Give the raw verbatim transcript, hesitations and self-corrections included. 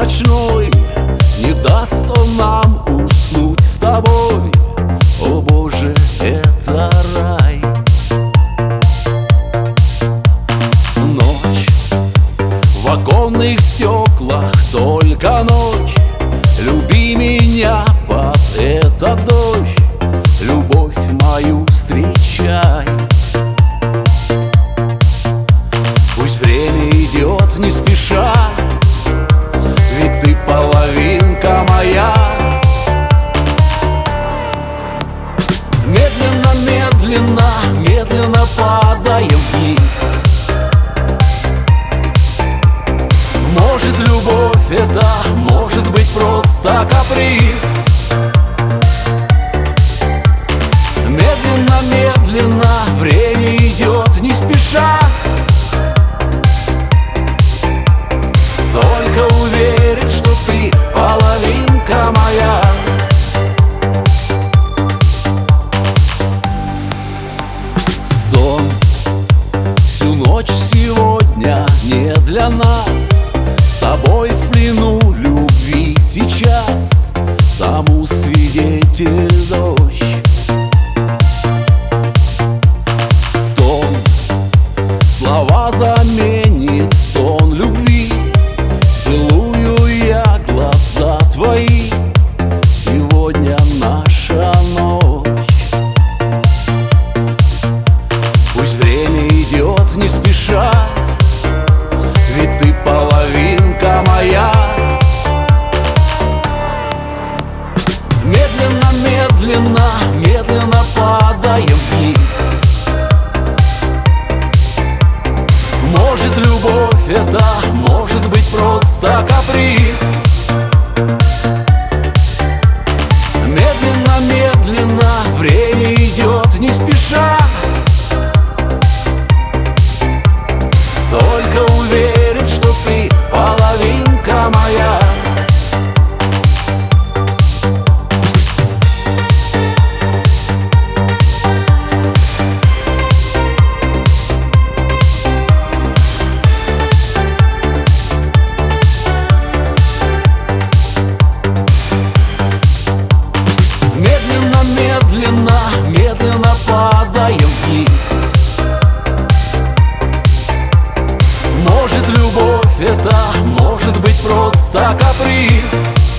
ночной не даст он нам уснуть с тобой. О Боже, это рай. Ночь, в оконных стеклах только ночь. Люби меня под этот дождь, любовь мою встречай. Пусть время идет не спеша, ведь ты половинка моя. Медленно, медленно, медленно падаем вниз. Может, любовь это, может быть, просто каприз. Медленно, медленно, время идет не спеша. Только уверен, что ты половинка моя. Сон всю ночь сегодня не для нас. С тобой в плену любви сейчас, тому свидетель дождь. Стон слова заменит стон любви. Целую я глаза твои, сегодня наша ночь. Пусть время идет не спеша, ведь ты половинка моя. Медленно, медленно, медленно падаем вниз. Может, любовь это, может быть, просто каприз. Медленно, медленно, время идет не спеша. Только уверен, что ты половинка моя. Медленно, медленно, медленно падаем вниз. Может, любовь это, может быть, просто каприз.